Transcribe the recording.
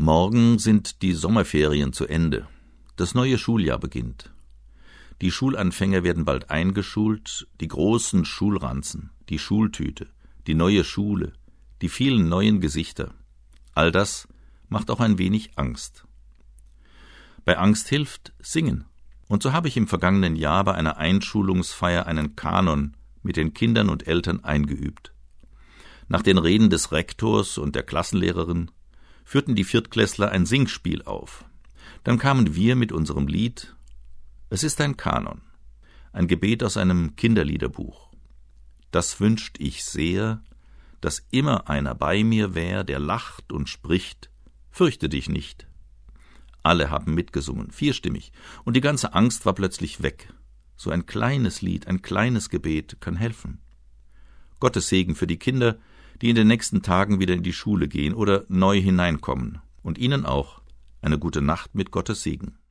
Morgen sind die Sommerferien zu Ende. Das neue Schuljahr beginnt. Die Schulanfänger werden bald eingeschult, die großen Schulranzen, die Schultüte, die neue Schule, die vielen neuen Gesichter. All das macht auch ein wenig Angst. Bei Angst hilft Singen. Und so habe ich im vergangenen Jahr bei einer Einschulungsfeier einen Kanon mit den Kindern und Eltern eingeübt. Nach den Reden des Rektors und der Klassenlehrerin führten die Viertklässler ein Singspiel auf. Dann kamen wir mit unserem Lied »Es ist ein Kanon«, ein Gebet aus einem Kinderliederbuch. Das wünscht ich sehr, dass immer einer bei mir wär, der lacht und spricht, fürchte dich nicht. Alle haben mitgesungen, vierstimmig, und die ganze Angst war plötzlich weg. So ein kleines Lied, ein kleines Gebet kann helfen. Gottes Segen für die Kinder, die in den nächsten Tagen wieder in die Schule gehen oder neu hineinkommen, und Ihnen auch eine gute Nacht mit Gottes Segen.